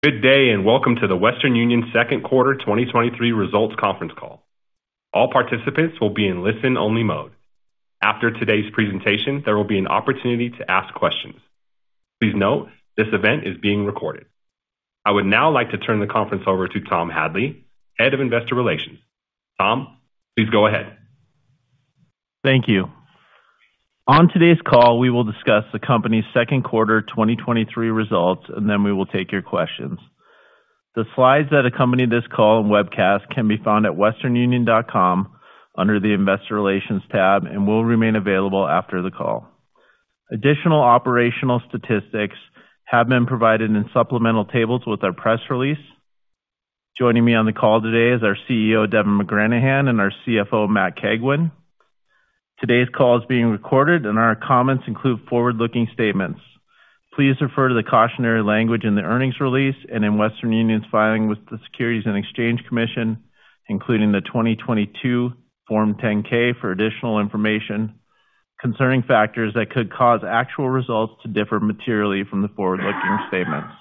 Good day, and welcome to the Western Union second quarter 2023 results conference call. All participants will be in listen-only mode. After today's presentation, there will be an opportunity to ask questions. Please note, this event is being recorded. I would now like to turn the conference over to Tom Hadley, Head of Investor Relations. Tom, please go ahead. Thank you. On today's call, we will discuss the company's second quarter 2023 results, and then we will take your questions. The slides that accompany this call and webcast can be found at westernunion.com under the Investor Relations tab and will remain available after the call. Additional operational statistics have been provided in supplemental tables with our press release. Joining me on the call today is our CEO, Devin McGranahan, and our CFO, Matt Cagwin. Today's call is being recorded, and our comments include forward-looking statements. Please refer to the cautionary language in the earnings release and in Western Union's filing with the Securities and Exchange Commission, including the 2022 Form 10-K for additional information concerning factors that could cause actual results to differ materially from the forward-looking statements.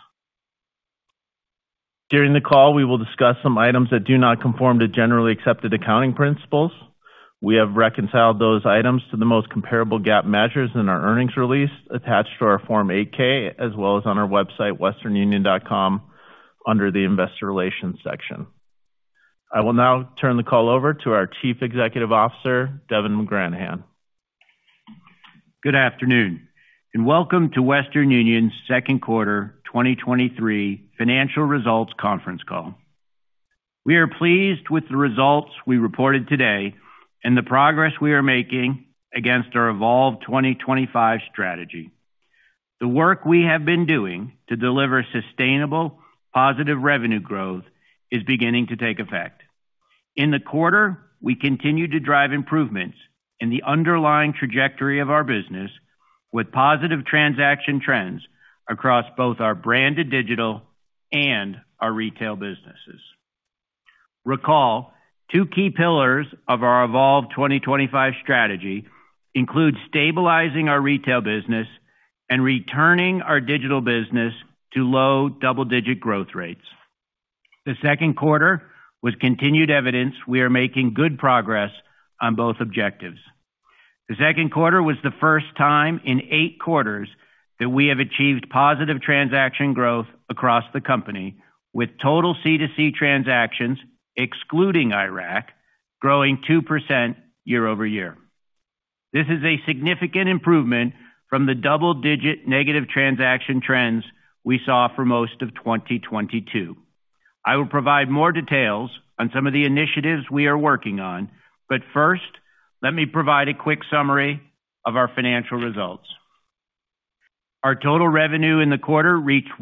During the call, we will discuss some items that do not conform to generally accepted accounting principles. We have reconciled those items to the most comparable GAAP measures in our earnings release attached to our Form 8-K, as well as on our website, westernunion.com, under the Investor Relations section. I will now turn the call over to our Chief Executive Officer, Devin McGranahan. Good afternoon, and welcome to Western Union's second quarter 2023 financial results conference call. We are pleased with the results we reported today and the progress we are making against our Evolve 2025 strategy. The work we have been doing to deliver sustainable, positive revenue growth is beginning to take effect. In the quarter, we continued to drive improvements in the underlying trajectory of our business with positive transaction trends across both our branded digital and our retail businesses. Recall, two key pillars of our Evolve 2025 strategy include stabilizing our retail business and returning our digital business to low double-digit growth rates. The second quarter was continued evidence we are making good progress on both objectives. The second quarter was the first time in 8 quarters that we have achieved positive transaction growth across the company, with total C2C transactions, excluding Iraq, growing 2% year-over-year. This is a significant improvement from the double-digit negative transaction trends we saw for most of 2022. I will provide more details on some of the initiatives we are working on, but first, let me provide a quick summary of our financial results. Our total revenue in the quarter reached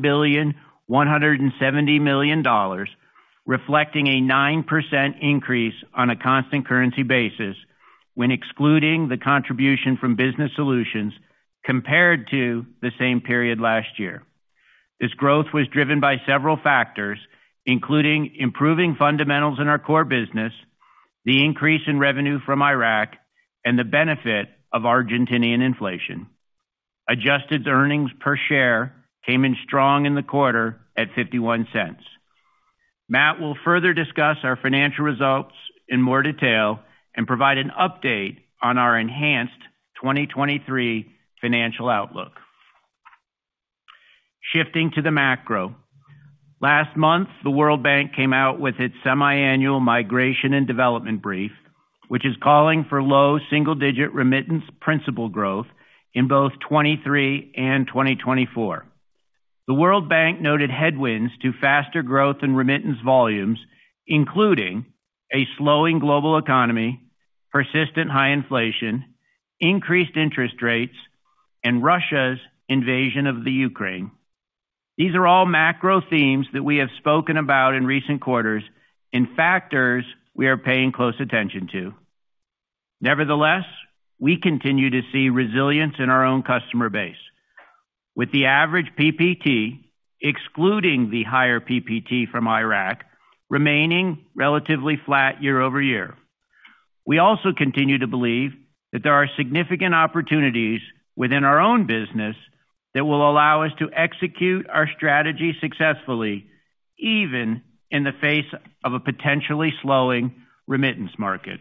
$1.17 billion, reflecting a 9% increase on a constant currency basis when excluding the contribution from Business Solutions compared to the same period last year. This growth was driven by several factors, including improving fundamentals in our core business, the increase in revenue from Iraq, and the benefit of Argentinian inflation. Adjusted earnings per share came in strong in the quarter at 51 cents. Matt will further discuss our financial results in more detail and provide an update on our enhanced 2023 financial outlook. Shifting to the macro. Last month, the World Bank came out with its semi-annual migration and development brief, which is calling for low single-digit remittance principal growth in both 23 and 2024. The World Bank noted headwinds to faster growth in remittance volumes, including a slowing global economy, persistent high inflation, increased interest rates, and Russia's invasion of the Ukraine. These are all macro themes that we have spoken about in recent quarters and factors we are paying close attention to. Nevertheless, we continue to see resilience in our own customer base, with the average PPT, excluding the higher PPT from Iraq, remaining relatively flat year-over-year. We also continue to believe that there are significant opportunities within our own business that will allow us to execute our strategy successfully, even in the face of a potentially slowing remittance market.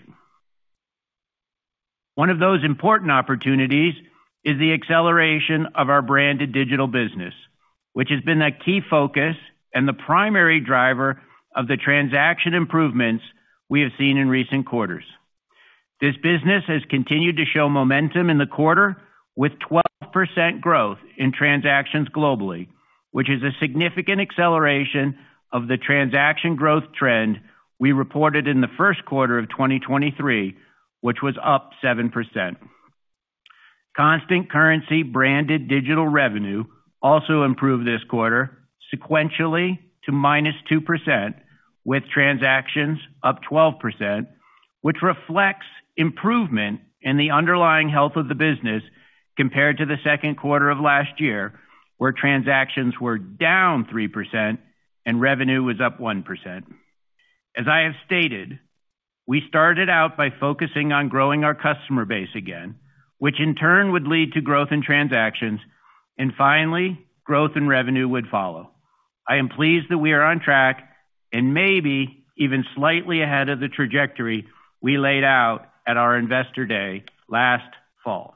One of those important opportunities is the acceleration of our branded digital business, which has been a key focus and the primary driver of the transaction improvements we have seen in recent quarters. This business has continued to show momentum in the quarter with 12% growth in transactions globally, which is a significant acceleration of the transaction growth trend we reported in the first quarter of 2023, which was up 7%. Constant currency branded digital revenue also improved this quarter sequentially to -2%, with transactions up 12%, which reflects improvement in the underlying health of the business compared to the second quarter of last year, where transactions were down 3% and revenue was up 1%. As I have stated, we started out by focusing on growing our customer base again, which in turn would lead to growth in transactions, and finally, growth in revenue would follow. I am pleased that we are on track and maybe even slightly ahead of the trajectory we laid out at our Investor Day last fall.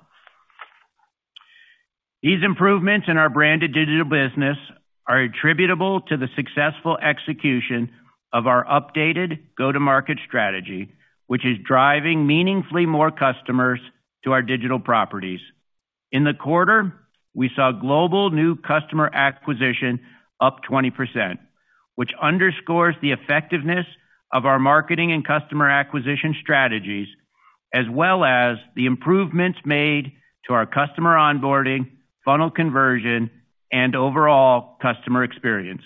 These improvements in our branded digital business are attributable to the successful execution of our updated go-to-market strategy, which is driving meaningfully more customers to our digital properties. In the quarter, we saw global new customer acquisition up 20%, which underscores the effectiveness of our marketing and customer acquisition strategies, as well as the improvements made to our customer onboarding, funnel conversion, and overall customer experience.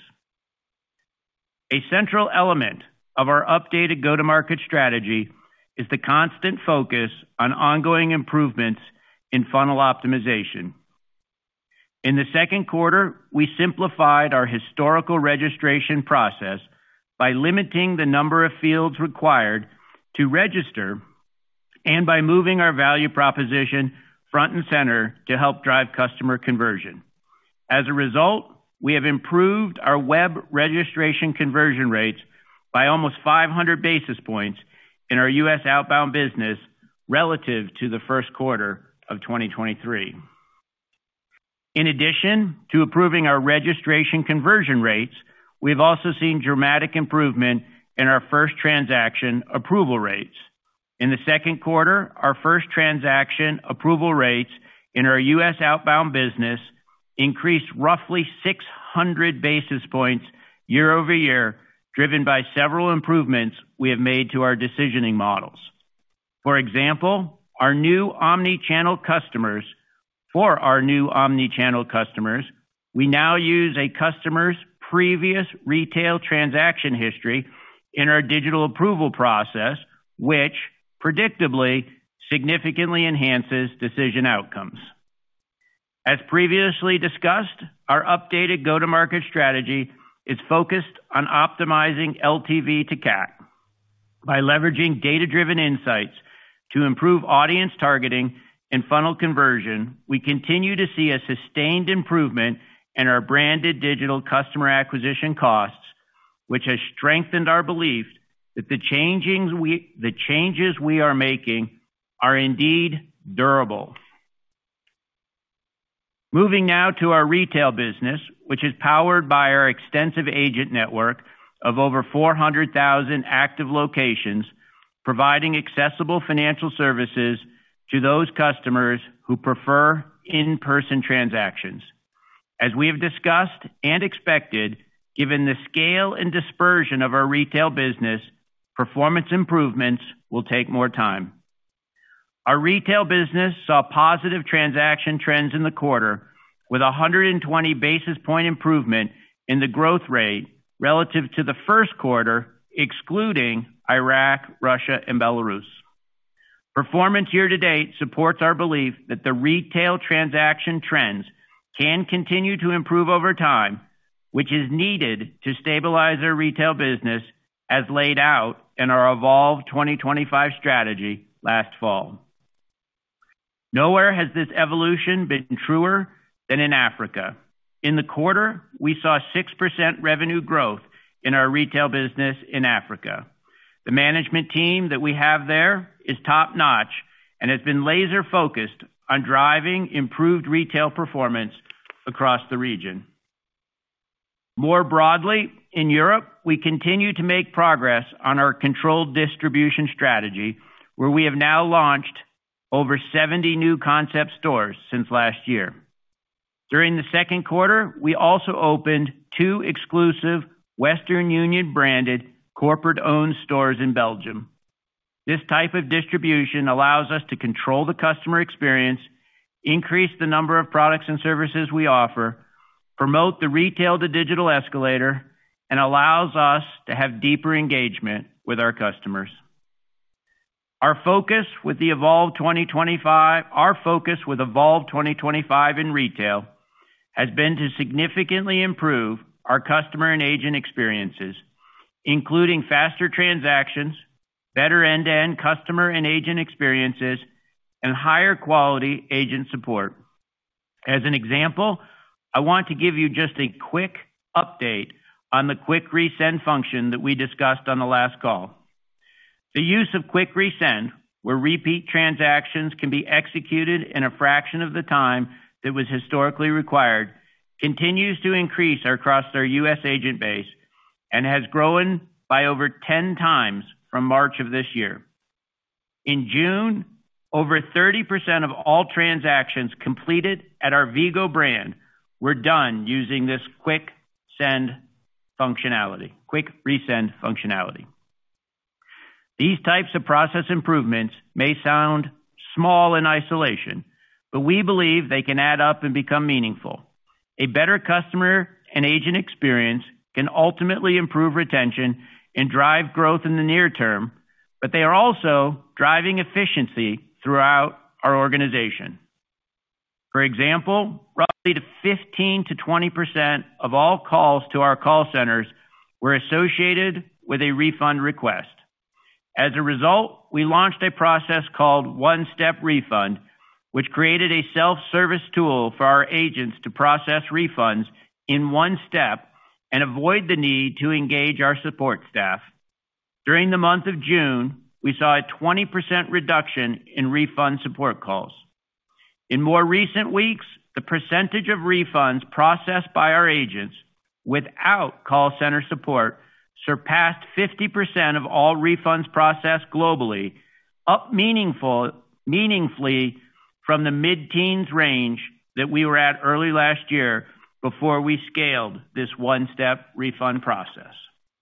A central element of our updated go-to-market strategy is the constant focus on ongoing improvements in funnel optimization. In the second quarter, we simplified our historical registration process by limiting the number of fields required to register and by moving our value proposition front and center to help drive customer conversion. As a result, we have improved our web registration conversion rates by almost 500 basis points in our U.S. outbound business relative to the first quarter of 2023. In addition to improving our registration conversion rates, we've also seen dramatic improvement in our first transaction approval rates. In the second quarter, our first transaction approval rates in our U.S. outbound business increased roughly 600 basis points year over year, driven by several improvements we have made to our decisioning models. For example, for our new omni-channel customers, we now use a customer's previous retail transaction history in our digital approval process, which predictably significantly enhances decision outcomes. As previously discussed, our updated go-to-market strategy is focused on optimizing LTV to CAC. By leveraging data-driven insights to improve audience targeting and funnel conversion, we continue to see a sustained improvement in our branded digital customer acquisition costs, which has strengthened our belief that the changes we are making are indeed durable. Moving now to our retail business, which is powered by our extensive agent network of over 400,000 active locations, providing accessible financial services to those customers who prefer in-person transactions. As we have discussed and expected, given the scale and dispersion of our retail business, performance improvements will take more time. Our retail business saw positive transaction trends in the quarter, with 120 basis point improvement in the growth rate relative to the first quarter, excluding Iraq, Russia, and Belarus. Performance year-to-date supports our belief that the retail transaction trends can continue to improve over time, which is needed to stabilize our retail business as laid out in our Evolve 2025 strategy last fall. Nowhere has this evolution been truer than in Africa. In the quarter, we saw 6% revenue growth in our retail business in Africa. The management team that we have there is top-notch and has been laser-focused on driving improved retail performance across the region. More broadly, in Europe, we continue to make progress on our controlled distribution strategy, where we have now launched over 70 new concept stores since last year. During the second quarter, we also opened 2 exclusive Western Union branded corporate-owned stores in Belgium. This type of distribution allows us to control the customer experience, increase the number of products and services we offer, promote the retail to digital escalator, and allows us to have deeper engagement with our customers. Our focus with Evolve 2025 in retail has been to significantly improve our customer and agent experiences, including faster transactions, better end-to-end customer and agent experiences, and higher quality agent support. As an example, I want to give you just a quick update on the Quick Resend function that we discussed on the last call. The use of Quick Resend, where repeat transactions can be executed in a fraction of the time that was historically required, continues to increase across our U.S. agent base and has grown by over 10 times from March of this year. In June, over 30% of all transactions completed at our Vigo brand were done using this Quick Resend functionality. These types of process improvements may sound small in isolation, but we believe they can add up and become meaningful. A better customer and agent experience can ultimately improve retention and drive growth in the near term, but they are also driving efficiency throughout our organization. For example, roughly 15 to 20% of all calls to our call centers were associated with a refund request. As a result, we launched a process called One-Step Refund, which created a self-service tool for our agents to process refunds in one step and avoid the need to engage our support staff. During the month of June, we saw a 20% reduction in refund support calls. In more recent weeks, the percentage of refunds processed by our agents without call center support surpassed 50% of all refunds processed globally, up meaningfully from the mid-teens range that we were at early last year before we scaled this one-step refund process.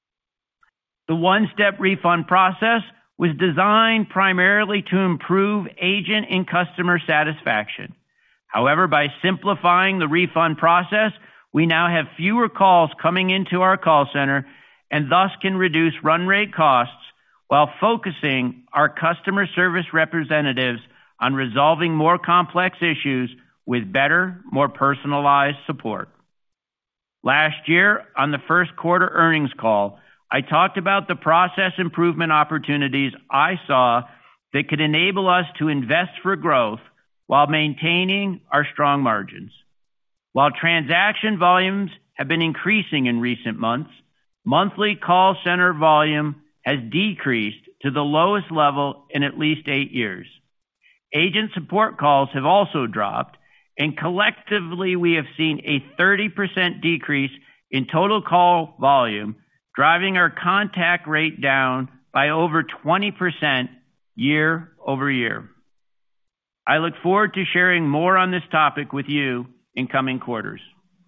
The one-step refund process was designed primarily to improve agent and customer satisfaction. However, by simplifying the refund process, we now have fewer calls coming into our call center and thus can reduce run rate costs while focusing our customer service representatives on resolving more complex issues with better, more personalized support. Last year, on the first quarter earnings call, I talked about the process improvement opportunities I saw that could enable us to invest for growth while maintaining our strong margins. While transaction volumes have been increasing in recent months, monthly call center volume has decreased to the lowest level in at least 8 years. Agent support calls have also dropped, and collectively we have seen a 30% decrease in total call volume, driving our contact rate down by over 20% year over year. I look forward to sharing more on this topic with you in coming quarters.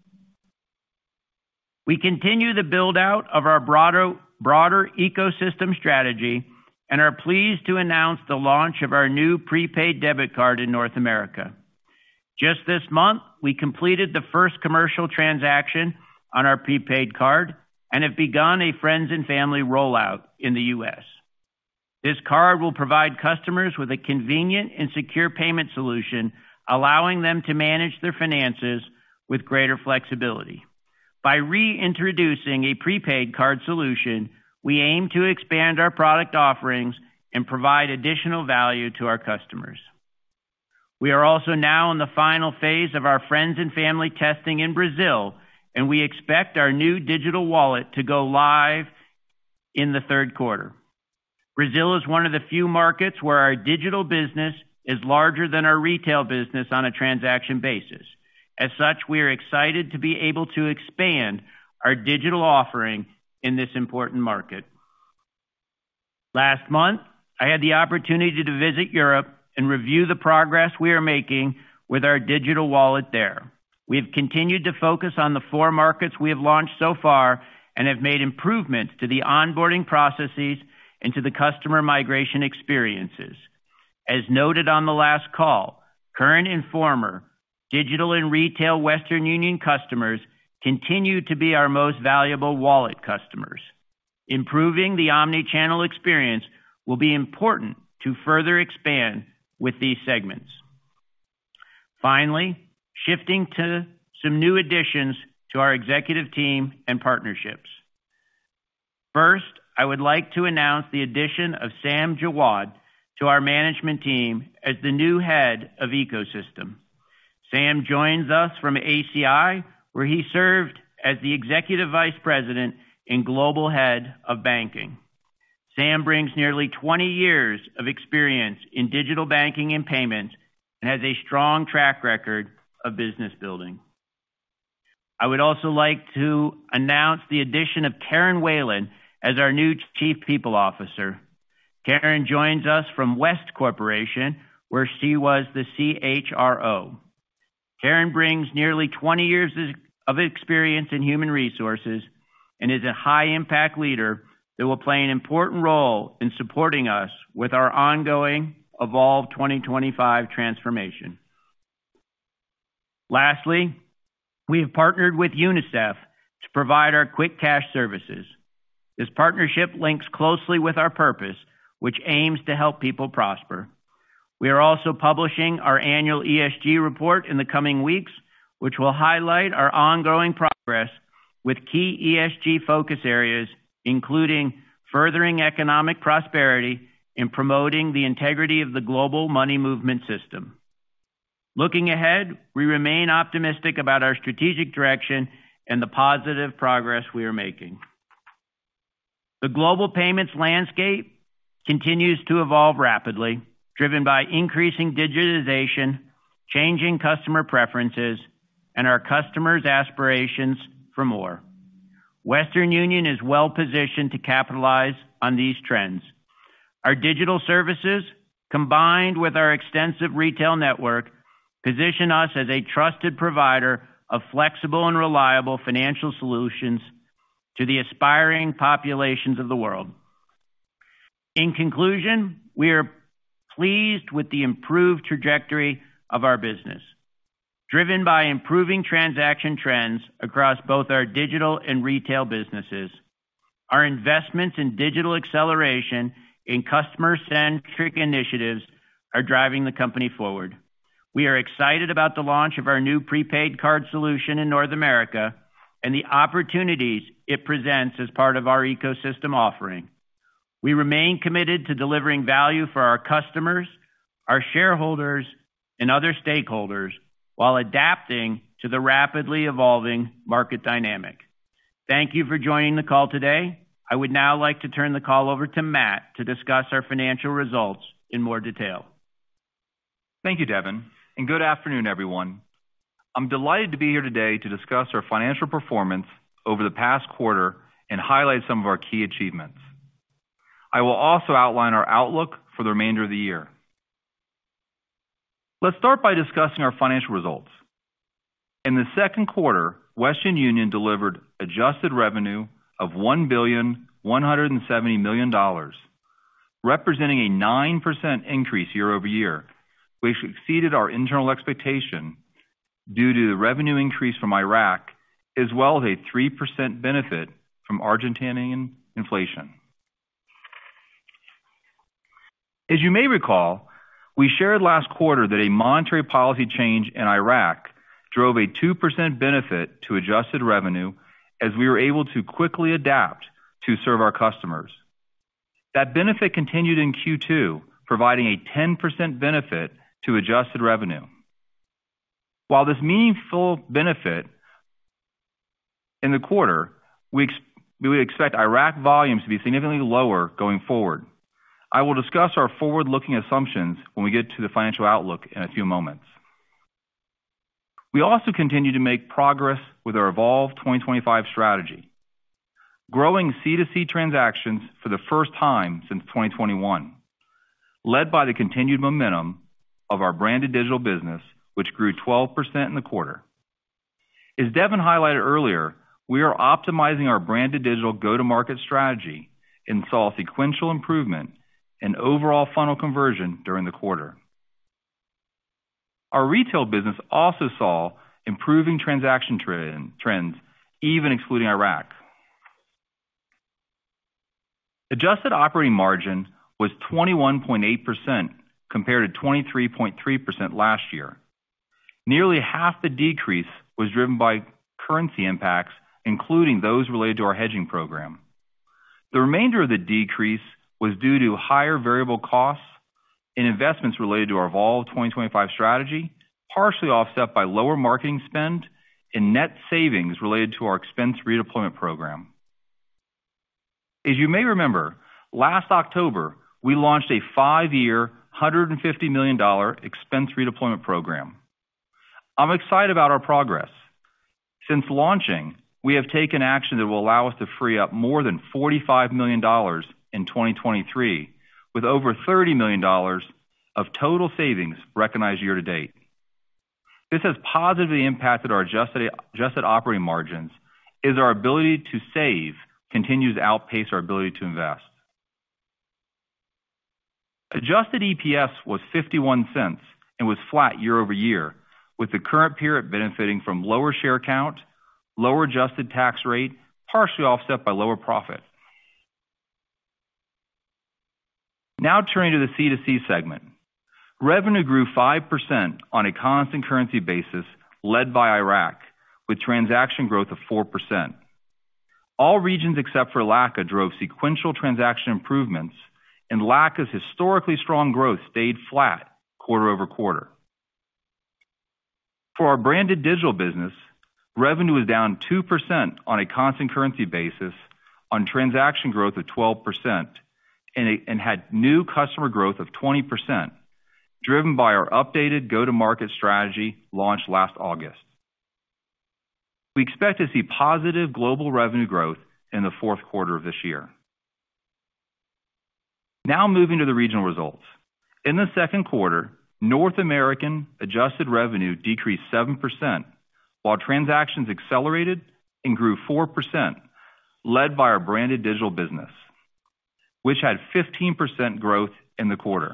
We continue the build-out of our broader ecosystem strategy and are pleased to announce the launch of our new prepaid debit card in North America. Just this month, we completed the first commercial transaction on our prepaid card and have begun a friends and family rollout in the U.S. This card will provide customers with a convenient and secure payment solution, allowing them to manage their finances with greater flexibility. By reintroducing a prepaid card solution, we aim to expand our product offerings and provide additional value to our customers. We are also now in the final phase of our friends and family testing in Brazil, and we expect our new digital wallet to go live in the third quarter. Brazil is one of the few markets where our digital business is larger than our retail business on a transaction basis. As such, we are excited to be able to expand our digital offering in this important market. Last month, I had the opportunity to visit Europe and review the progress we are making with our digital wallet there. We have continued to focus on the 4 markets we have launched so far and have made improvements to the onboarding processes and to the customer migration experiences. As noted on the last call, current and former digital and retail Western Union customers continue to be our most valuable wallet customers. Improving the omni-channel experience will be important to further expand with these segments. Finally, shifting to some new additions to our executive team and partnerships. First, I would like to announce the addition of Sam Jawad to our management team as the new head of ecosystem. Sam joins us from ACI, where he served as the Executive Vice President and Global Head of Banking. Sam brings nearly 20 years of experience in digital banking and payments and has a strong track record of business building. I would also like to announce the addition of Karen Whalen as our new Chief People Officer. Karen joins us from West Corporation, where she was the CHRO. Karen brings nearly 20 years of experience in human resources and is a high-impact leader that will play an important role in supporting us with our ongoing Evolve 2025 transformation. Lastly, we have partnered with UNICEF to provide our quick cash services. This partnership links closely with our purpose, which aims to help people prosper. We are also publishing our annual ESG report in the coming weeks, which will highlight our ongoing progress with key ESG focus areas, including furthering economic prosperity and promoting the integrity of the global money movement system. Looking ahead, we remain optimistic about our strategic direction and the positive progress we are making. The global payments landscape continues to evolve rapidly, driven by increasing digitization, changing customer preferences, and our customers' aspirations for more. Western Union is well positioned to capitalize on these trends. Our digital services, combined with our extensive retail network, position us as a trusted provider of flexible and reliable financial solutions to the aspiring populations of the world. In conclusion, we are pleased with the improved trajectory of our business, driven by improving transaction trends across both our digital and retail businesses. Our investments in digital acceleration and customer-centric initiatives are driving the company forward. We are excited about the launch of our new prepaid card solution in North America and the opportunities it presents as part of our ecosystem offering. We remain committed to delivering value for our customers, our shareholders, and other stakeholders while adapting to the rapidly evolving market dynamic. Thank you for joining the call today. I would now like to turn the call over to Matt to discuss our financial results in more detail. Thank you, Devin, and good afternoon, everyone. I'm delighted to be here today to discuss our financial performance over the past quarter and highlight some of our key achievements. I will also outline our outlook for the remainder of the year. Let's start by discussing our financial results. In the second quarter, Western Union delivered adjusted revenue of $1.17 billion, representing a 9% increase year over year, which exceeded our internal expectation due to the revenue increase from Iraq, as well as a 3% benefit from Argentinian inflation. As you may recall, we shared last quarter that a monetary policy change in Iraq drove a 2% benefit to adjusted revenue as we were able to quickly adapt to serve our customers. That benefit continued in Q2, providing a 10% benefit to adjusted revenue. While this meaningful benefit in the quarter, we would expect Iraq volumes to be significantly lower going forward. I will discuss our forward-looking assumptions when we get to the financial outlook in a few moments. We also continue to make progress with our Evolve 2025 strategy, growing C2C transactions for the first time since 2021, led by the continued momentum of our branded digital business, which grew 12% in the quarter. As Devin highlighted earlier, we are optimizing our branded digital go-to-market strategy and saw sequential improvement in overall funnel conversion during the quarter. Our retail business also saw improving transaction trends, even excluding Iraq. Adjusted operating margin was 21.8% compared to 23.3% last year. Nearly half the decrease was driven by currency impacts, including those related to our hedging program. The remainder of the decrease was due to higher variable costs and investments related to our Evolve 2025 strategy, partially offset by lower marketing spend and net savings related to our expense redeployment program. As you may remember, last October, we launched a 5-year, $150 million expense redeployment program. I'm excited about our progress. Since launching, we have taken action that will allow us to free up more than $45 million in 2023, with over $30 million of total savings recognized year to date. This has positively impacted our adjusted operating margins as our ability to save continues to outpace our ability to invest. Adjusted EPS was 51 cents and was flat year over year, with the current period benefiting from lower share count, lower adjusted tax rate, partially offset by lower profit. Now turning to the C2C segment. Revenue grew 5% on a constant currency basis, led by Iraq, with transaction growth of 4%. All regions except for LACA drove sequential transaction improvements, and LACA's historically strong growth stayed flat quarter over quarter. For our branded digital business, revenue was down 2% on a constant currency basis on transaction growth of 12% and had new customer growth of 20%, driven by our updated go-to-market strategy launched last August. We expect to see positive global revenue growth in the fourth quarter of this year. Now moving to the regional results. In the second quarter, North American adjusted revenue decreased 7%, while transactions accelerated and grew 4%, led by our branded digital business, which had 15% growth in the quarter.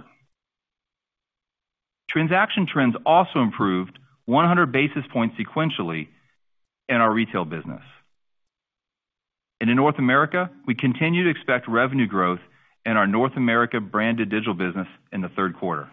Transaction trends also improved 100 basis points sequentially in our retail business. And in North America, we continue to expect revenue growth in our North America branded digital business in the third quarter.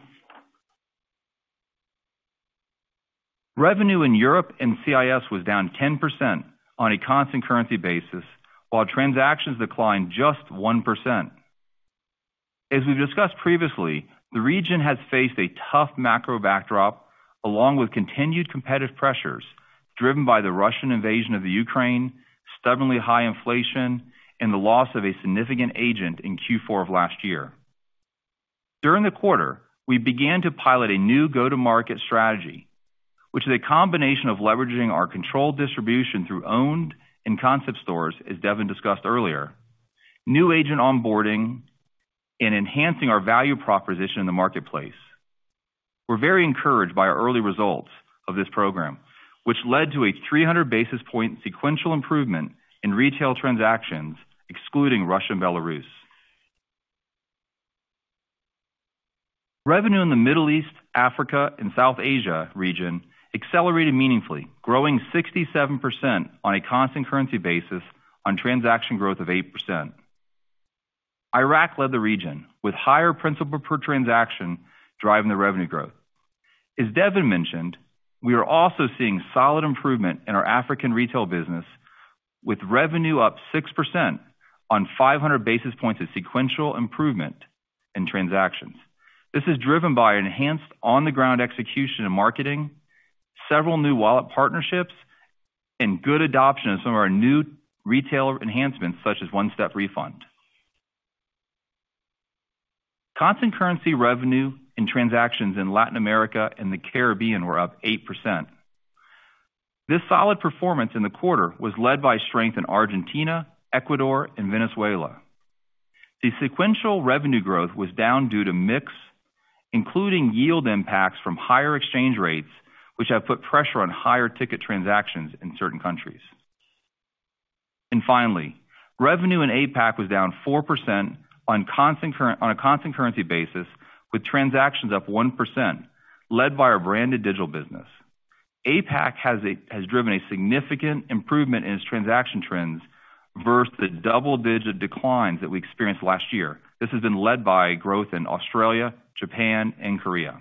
Revenue in Europe and CIS was down 10% on a constant currency basis, while transactions declined just 1%. As we've discussed previously, the region has faced a tough macro backdrop, along with continued competitive pressures driven by the Russian invasion of the Ukraine, stubbornly high inflation, and the loss of a significant agent in Q4 of last year. During the quarter, we began to pilot a new go-to-market strategy, which is a combination of leveraging our controlled distribution through owned and concept stores, as Devin discussed earlier, new agent onboarding, and enhancing our value proposition in the marketplace. We're very encouraged by our early results of this program, which led to a 300 basis point sequential improvement in retail transactions, excluding Russia and Belarus. Revenue in the Middle East, Africa, and South Asia region accelerated meaningfully, growing 67% on a constant currency basis on transaction growth of 8%. Iraq led the region, with higher principal per transaction driving the revenue growth. As Devin mentioned, we are also seeing solid improvement in our African retail business, with revenue up 6% on 500 basis points of sequential improvement in transactions, This is driven by enhanced on-the-ground execution and marketing, several new wallet partnerships, and good adoption of some of our new retail enhancements, such as One-Step Refund. Constant currency revenue and transactions in Latin America and the Caribbean were up 8%. This solid performance in the quarter was led by strength in Argentina, Ecuador, and Venezuela. The sequential revenue growth was down due to mix, including yield impacts from higher exchange rates, which have put pressure on higher ticket transactions in certain countries. And finally, revenue in APAC was down 4% on a constant currency basis, with transactions up 1%, led by our branded digital business. APAC has driven a significant improvement in its transaction trends versus the double-digit declines that we experienced last year. This has been led by growth in Australia, Japan, and Korea.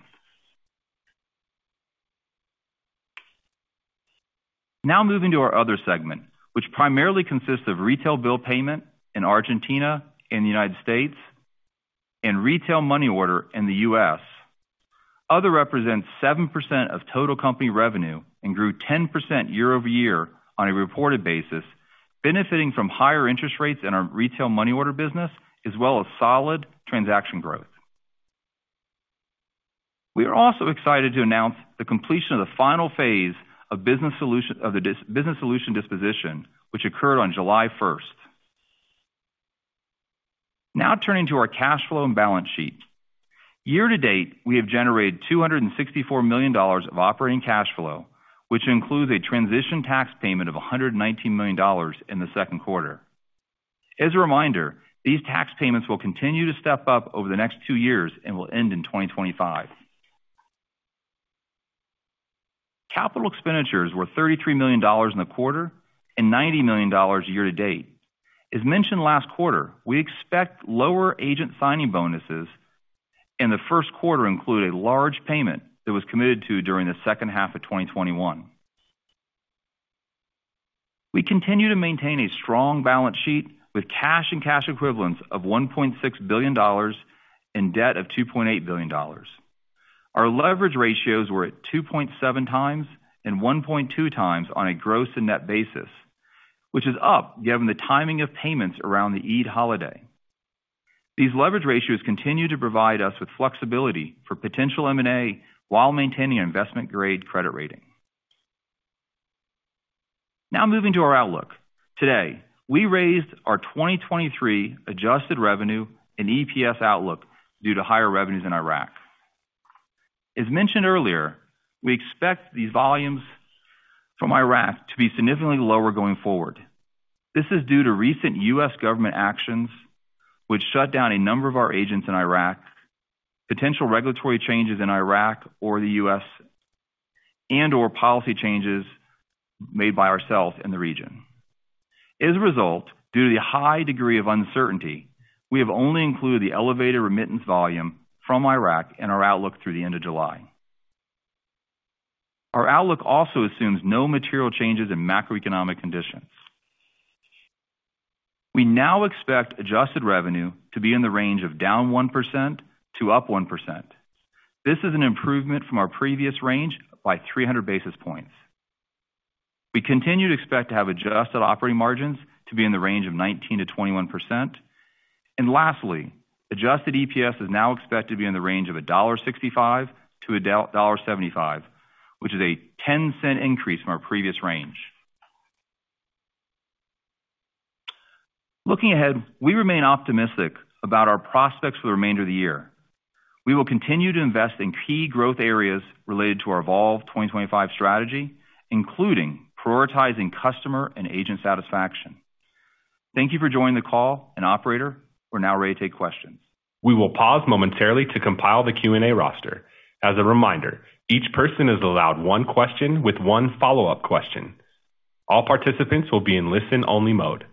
Now moving to our other segment, which primarily consists of retail bill payment in Argentina and the United States, and retail money order in the U.S. Other represents 7% of total company revenue and grew 10% year over year on a reported basis, benefiting from higher interest rates in our retail money order business, as well as solid transaction growth. We are also excited to announce the completion of the final phase of Business Solution disposition, which occurred on July 1st. Now turning to our cash flow and balance sheet. Year to date, we have generated $264 million of operating cash flow, which includes a transition tax payment of $119 million in the second quarter. As a reminder, these tax payments will continue to step up over the next 2 years and will end in 2025. Capital expenditures were $33 million in the quarter and $90 million year to date. As mentioned last quarter, we expect lower agent signing bonuses, and the first quarter include a large payment that was committed to during the second half of 2021. We continue to maintain a strong balance sheet with cash and cash equivalents of $1.6 billion and debt of $2.8 billion. Our leverage ratios were at 2.7 times and 1.2 times on a gross and net basis, which is up given the timing of payments around the Eid holiday. These leverage ratios continue to provide us with flexibility for potential M&A while maintaining an investment-grade credit rating. Now moving to our outlook. Today, we raised our 2023 adjusted revenue and EPS outlook due to higher revenues in Iraq. As mentioned earlier, we expect these volumes from Iraq to be significantly lower going forward. This is due to recent U.S. government actions, which shut down a number of our agents in Iraq, potential regulatory changes in Iraq or the U.S., and/or policy changes made by ourselves in the region. As a result, due to the high degree of uncertainty, we have only included the elevated remittance volume from Iraq in our outlook through the end of July. Our outlook also assumes no material changes in macroeconomic conditions. We now expect adjusted revenue to be in the range of down 1% to up 1%. This is an improvement from our previous range by 300 basis points. We continue to expect to have adjusted operating margins to be in the range of 19 to 21%. And lastly, adjusted EPS is now expected to be in the range of $1.65 to $1.75, which is a 10-cent increase from our previous range. Looking ahead, we remain optimistic about our prospects for the remainder of the year. We will continue to invest in key growth areas related to our Evolve 2025 strategy, including prioritizing customer and agent satisfaction. Thank you for joining the call, and operator, we're now ready to take questions. We will pause momentarily to compile the Q&A roster. As a reminder, each person is allowed one question with one follow-up question. All participants will be in listen-only mode.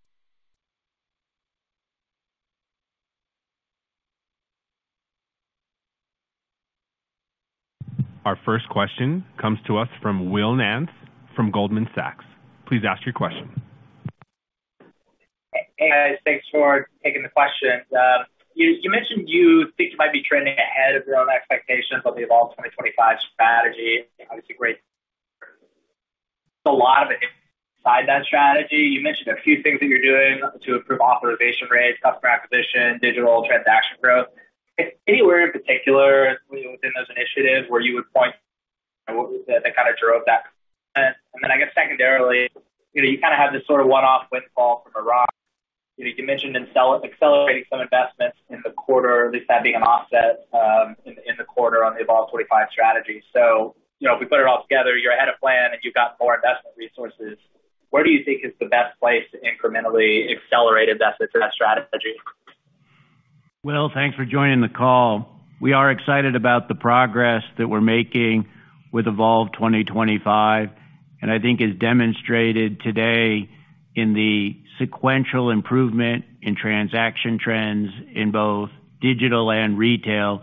Our first question comes to us from Will Nance from Goldman Sachs. Please ask your question. Hey guys, thanks for taking the question. You mentioned you think you might be trending ahead of your own expectations on the Evolve 2025 strategy. Obviously, great. A lot of it inside that strategy. You mentioned a few things that you're doing to improve authorization rates, customer acquisition, digital transaction growth. Anywhere in particular within those initiatives where you would point that kind of drove that? And then I guess secondarily, you kind of have this sort of one-off windfall from Iraq. You mentioned accelerating some investments in the quarter, at least that being an offset in the quarter on the Evolve 25 strategy. So, if we put it all together, you're ahead of plan and you've got more investment resources. Where do you think is the best place to incrementally accelerate investment in that strategy? Will, thanks for joining the call. We are excited about the progress that we're making with Evolve 2025, and I think is demonstrated today in the sequential improvement in transaction trends in both digital and retail.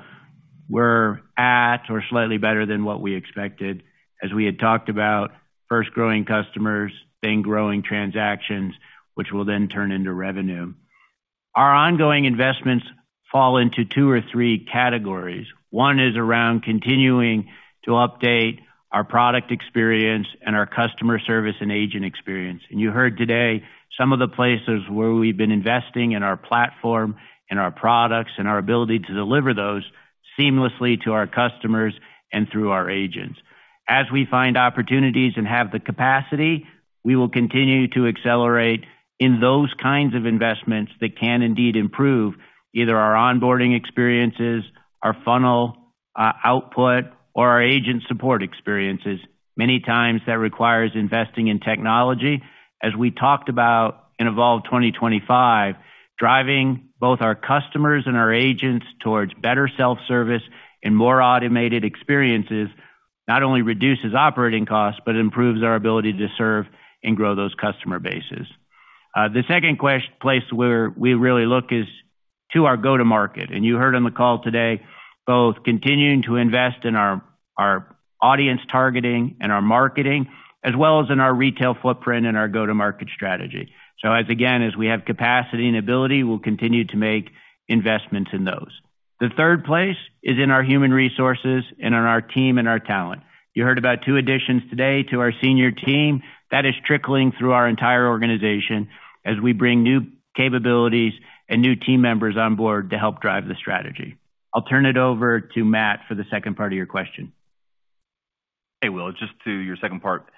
We're at or slightly better than what we expected, as we had talked about, first growing customers, then growing transactions, which will then turn into revenue. Our ongoing investments fall into 2 or 3 categories. One is around continuing to update our product experience and our customer service and agent experience. And you heard today some of the places where we've been investing in our platform and our products and our ability to deliver those seamlessly to our customers and through our agents. As we find opportunities and have the capacity, we will continue to accelerate in those kinds of investments that can indeed improve either our onboarding experiences, our funnel output, or our agent support experiences. Many times that requires investing in technology. As we talked about in Evolve 2025, driving both our customers and our agents towards better self-service and more automated experiences not only reduces operating costs, but improves our ability to serve and grow those customer bases. The second place where we really look is to our go-to-market. And you heard on the call today, both continuing to invest in our audience targeting and our marketing, as well as in our retail footprint and our go-to-market strategy. So as we have capacity and ability, we'll continue to make investments in those. The third place is in our human resources and on our team and our talent. You heard about 2 additions today to our senior team. That is trickling through our entire organization as we bring new capabilities and new team members on board to help drive the strategy. I'll turn it over to Matt for the second part of your question. Hey, Will, just to your second part.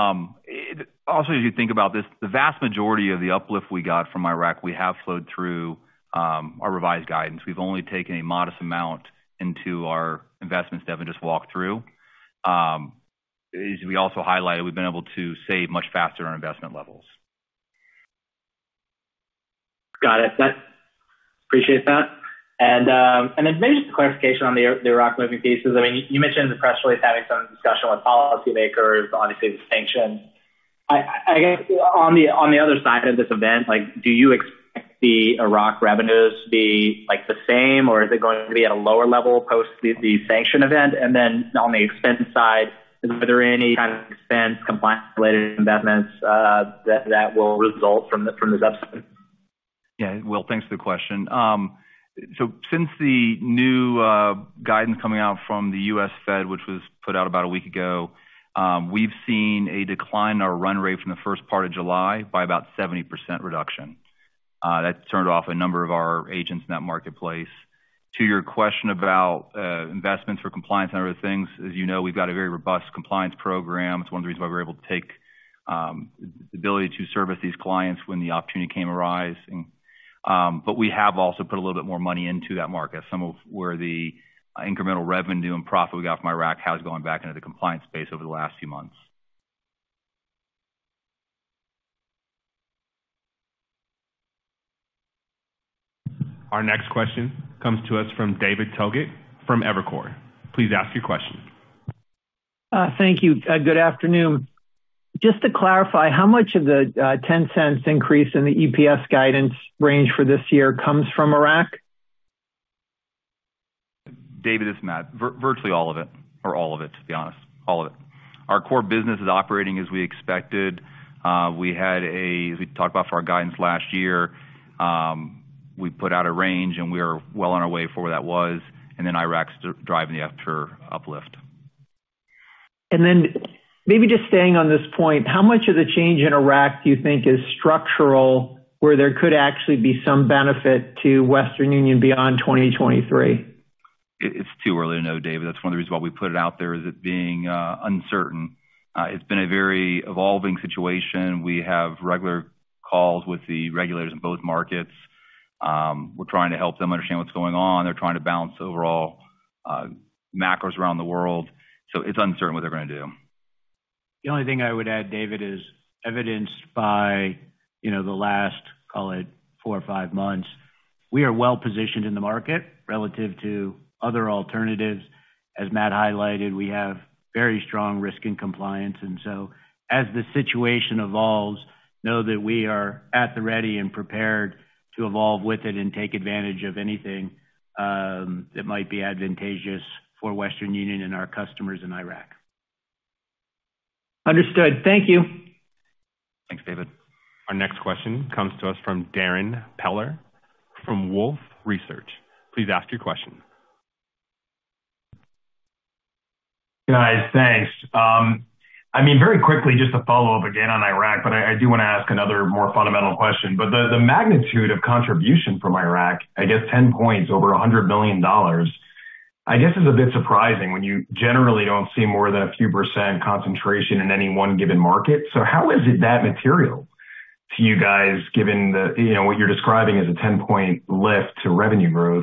Also, as you think about this, the vast majority of the uplift we got from Iraq, we have flowed through our revised guidance. We've only taken a modest amount into our investments Devin just walked through. As we also highlighted, we've been able to save much faster on investment levels. Got it. Appreciate that. And then maybe just a clarification on the Iraq moving pieces. I mean, you mentioned in the press release having some discussion with policymakers, obviously the sanctions. I guess on the other side of this event, do you expect the Iraq revenues to be the same, or is it going to be at a lower level post the sanction event? And then on the expense side, are there any kind of expense compliance-related investments that will result from this episode? Yeah, Will, thanks for the question. So since the new guidance coming out from the U.S. Fed, which was put out about a week ago, we've seen a decline in our run rate from the first part of July by about 70% reduction. That turned off a number of our agents in that marketplace. To your question about investments for compliance and other things, as you know, we've got a very robust compliance program. It's one of the reasons why we're able to take the ability to service these clients when the opportunity came arising. But we have also put a little bit more money into that market. Some of where the incremental revenue and profit we got from Iraq has gone back into the compliance space over the last few months. Our next question comes to us from David Togut from Evercore. Please ask your question. Thank you. Good afternoon. Just to clarify, how much of the 10 cents increase in the EPS guidance range for this year comes from Iraq? David, it's Matt. Virtually all of it, or all of it, to be honest. All of it. Our core business is operating as we expected. We had as we talked about for our guidance last year, we put out a range, and we are well on our way for where that was, and then Iraq's driving the extra uplift. And then maybe just staying on this point, how much of the change in Iraq do you think is structural, where there could actually be some benefit to Western Union beyond 2023? It's too early to know, David. That's one of the reasons why we put it out there, is it being uncertain. It's been a very evolving situation. We have regular calls with the regulators in both markets. We're trying to help them understand what's going on. They're trying to balance overall macros around the world. So it's uncertain what they're going to do. The only thing I would add, David, is evidenced by, the last, call it 4 or 5 months. We are well positioned in the market relative to other alternatives. As Matt highlighted, we have very strong risk and compliance. And so as the situation evolves, know that we are at the ready and prepared to evolve with it and take advantage of anything that might be advantageous for Western Union and our customers in Iraq. Understood. Thank you. Thanks, David. Our next question comes to us from Darrin Peller from Wolfe Research. Please ask your question. Guys, thanks. Very quickly, just to follow up again on Iraq, but I do want to ask another more fundamental question. But the magnitude of contribution from Iraq, I guess 10 points, over $100 million, I guess is a bit surprising when you generally don't see more than a few percent concentration in any one given market. So how is it that material to you guys, given what you're describing as a 10-point lift to revenue growth?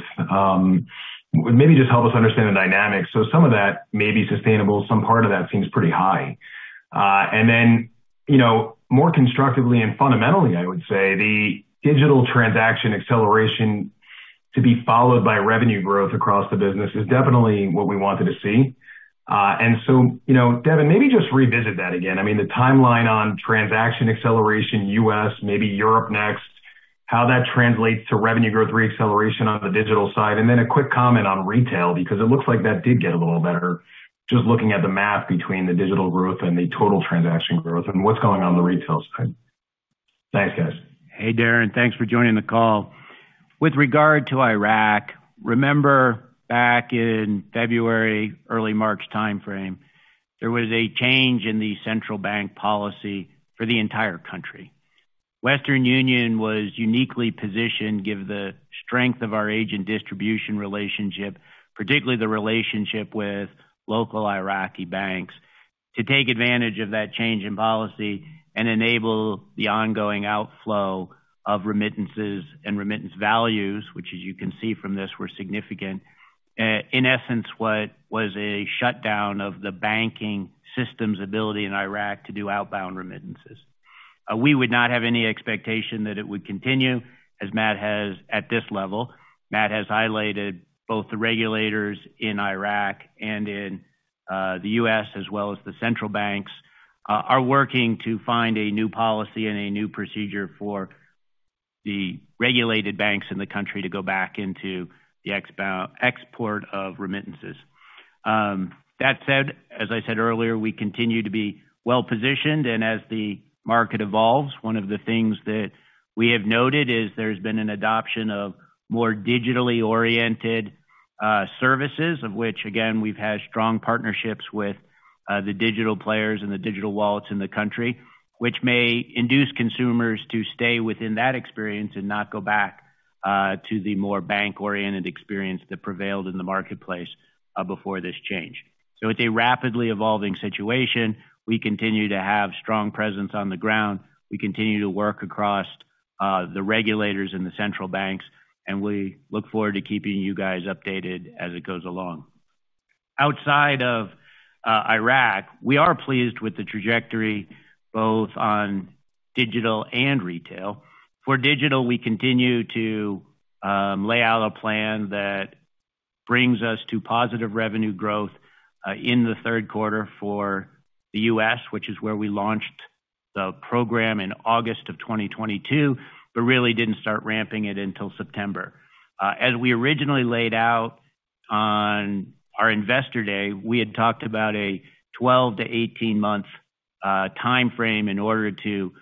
Maybe just help us understand the dynamics. So some of that may be sustainable. Some part of that seems pretty high. And then, more constructively and fundamentally, I would say the digital transaction acceleration to be followed by revenue growth across the business is definitely what we wanted to see. And so, Devin, maybe just revisit that again. The timeline on transaction acceleration, U.S., maybe Europe next, how that translates to revenue growth reacceleration on the digital side, and then a quick comment on retail, because it looks like that did get a little better, just looking at the math between the digital growth and the total transaction growth and what's going on the retail side. Thanks, guys. Hey, Darrin, thanks for joining the call. With regard to Iraq, remember back in February, early March timeframe, there was a change in the central bank policy for the entire country. Western Union was uniquely positioned, given the strength of our agent distribution relationship, particularly the relationship with local Iraqi banks, to take advantage of that change in policy and enable the ongoing outflow of remittances and remittance values, which, as you can see from this, were significant. In essence, what was a shutdown of the banking system's ability in Iraq to do outbound remittances. We would not have any expectation that it would continue, as Matt has at this level. Matt has highlighted both the regulators in Iraq and in the U.S., as well as the central banks, are working to find a new policy and a new procedure for the regulated banks in the country to go back into the export of remittances. That said, as I said earlier, we continue to be well positioned, and as the market evolves, one of the things that we have noted is there's been an adoption of more digitally oriented services, of which, again, we've had strong partnerships with the digital players and the digital wallets in the country, which may induce consumers to stay within that experience and not go back to the more bank-oriented experience that prevailed in the marketplace before this change. So it's a rapidly evolving situation. We continue to have strong presence on the ground. We continue to work across the regulators and the central banks, and we look forward to keeping you guys updated as it goes along. Outside of Iraq, we are pleased with the trajectory both on digital and retail. For digital, we continue to lay out a plan that brings us to positive revenue growth in the third quarter for the U.S., which is where we launched the program in August of 2022, but really didn't start ramping it until September. As we originally laid out on our Investor Day, we had talked about a 12 to 18 month time frame in order to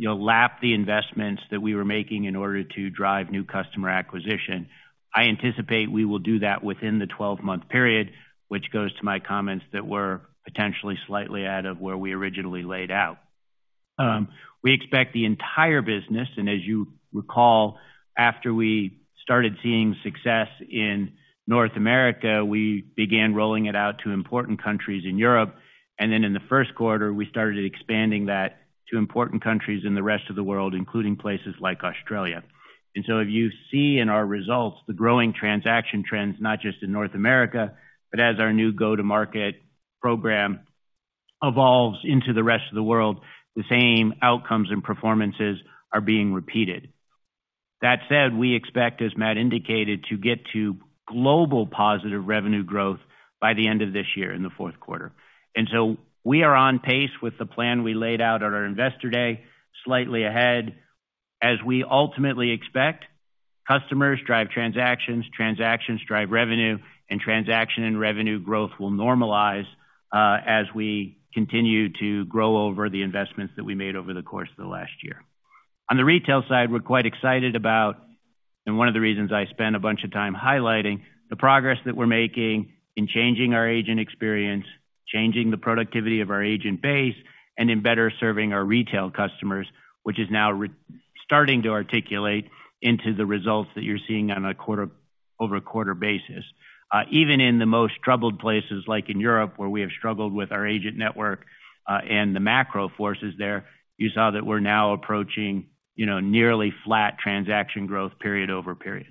lap the investments that we were making in order to drive new customer acquisition. I anticipate we will do that within the 12-month period, which goes to my comments that we're potentially slightly ahead of where we originally laid out. We expect the entire business, and as you recall, after we started seeing success in North America, we began rolling it out to important countries in Europe. And then in the first quarter, we started expanding that to important countries in the rest of the world, including places like Australia. And so if you see in our results the growing transaction trends, not just in North America, but as our new go-to-market program evolves into the rest of the world, the same outcomes and performances are being repeated. That said, we expect, as Matt indicated, to get to global positive revenue growth by the end of this year in the fourth quarter. And so we are on pace with the plan we laid out at our Investor Day, slightly ahead. As we ultimately expect, customers drive transactions, transactions drive revenue, and transaction and revenue growth will normalize as we continue to grow over the investments that we made over the course of the last year. On the retail side, we're quite excited about, and one of the reasons I spent a bunch of time highlighting, the progress that we're making in changing our agent experience, changing the productivity of our agent base, and in better serving our retail customers, which is now starting to articulate into the results that you're seeing on a quarter-over-quarter basis. Even in the most troubled places like in Europe, where we have struggled with our agent network and the macro forces there, you saw that we're now approaching nearly flat transaction growth period over period.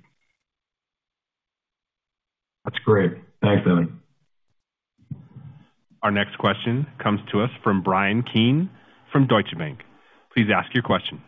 That's great. Thanks, Evan. Our next question comes to us from Bryan Keane from Deutsche Bank. Please ask your question.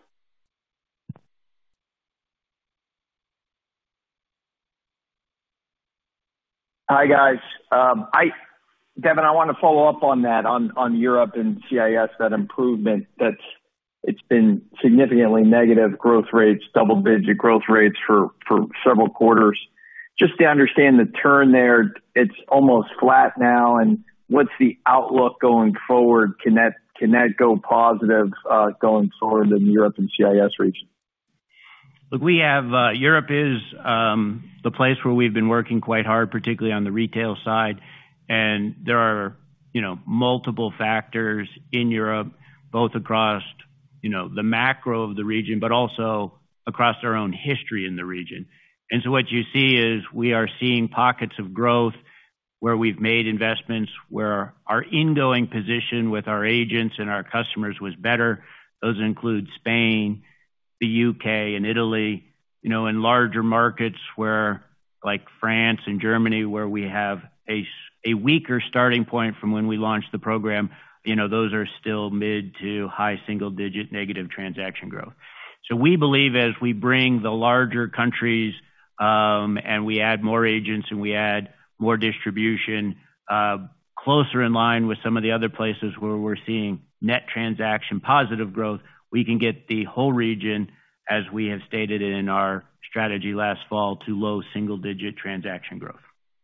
Hi, guys. Devin, I want to follow up on that, on Europe and CIS, that improvement it's been significantly negative growth rates, double-digit growth rates for several quarters. Just to understand the turn there, it's almost flat now, and what's the outlook going forward? Can that go positive going forward in Europe and CIS region? Look, we have Europe is the place where we've been working quite hard, particularly on the retail side, and there are multiple factors in Europe, both across the macro of the region, but also across our own history in the region. And so what you see is we are seeing pockets of growth where we've made investments, where our ingoing position with our agents and our customers was better. Those include Spain, the UK, and Italy. In larger markets where, like France and Germany, where we have a weaker starting point from when we launched the program, those are still mid to high single-digit negative transaction growth. So we believe as we bring the larger countries and we add more agents and we add more distribution, closer in line with some of the other places where we're seeing net transaction positive growth, we can get the whole region, as we have stated in our strategy last fall, to low single-digit transaction growth.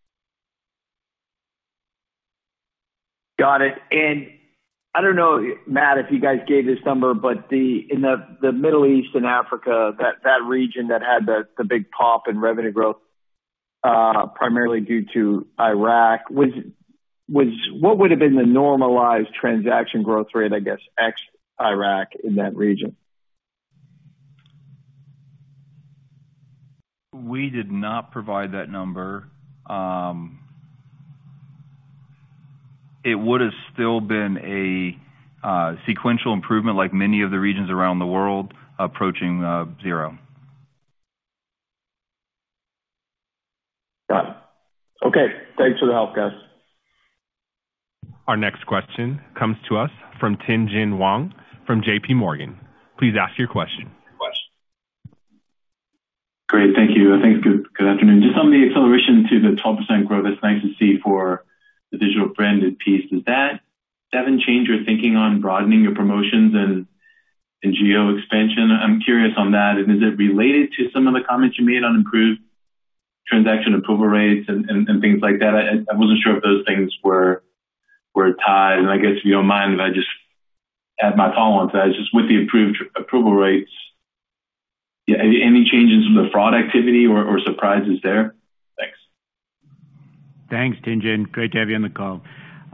Got it. And I don't know, Matt, if you guys gave this number, but in the Middle East and Africa, that region that had the big pop in revenue growth, primarily due to Iraq, was what would have been the normalized transaction growth rate, I guess, ex-Iraq in that region? We did not provide that number. It would have still been a sequential improvement like many of the regions around the world, approaching zero. Got it. Okay. Thanks for the help, guys. Our next question comes to us from Tien-Tsin Huang from J.P. Morgan. Please ask your question. Great. Thank you. Thanks. Good afternoon. Just on the acceleration to the 12% growth, it's nice to see for the digital branded piece. Does that, Devin, change your thinking on broadening your promotions and geo expansion? I'm curious on that. And is it related to some of the comments you made on improved transaction approval rates and things like that? I wasn't sure if those things were tied. And I guess if you don't mind if I just add my follow-on to that is just with the approved approval rates, any changes in the fraud activity or surprises there? Thanks. Thanks, Tien-Tsin. Great to have you on the call.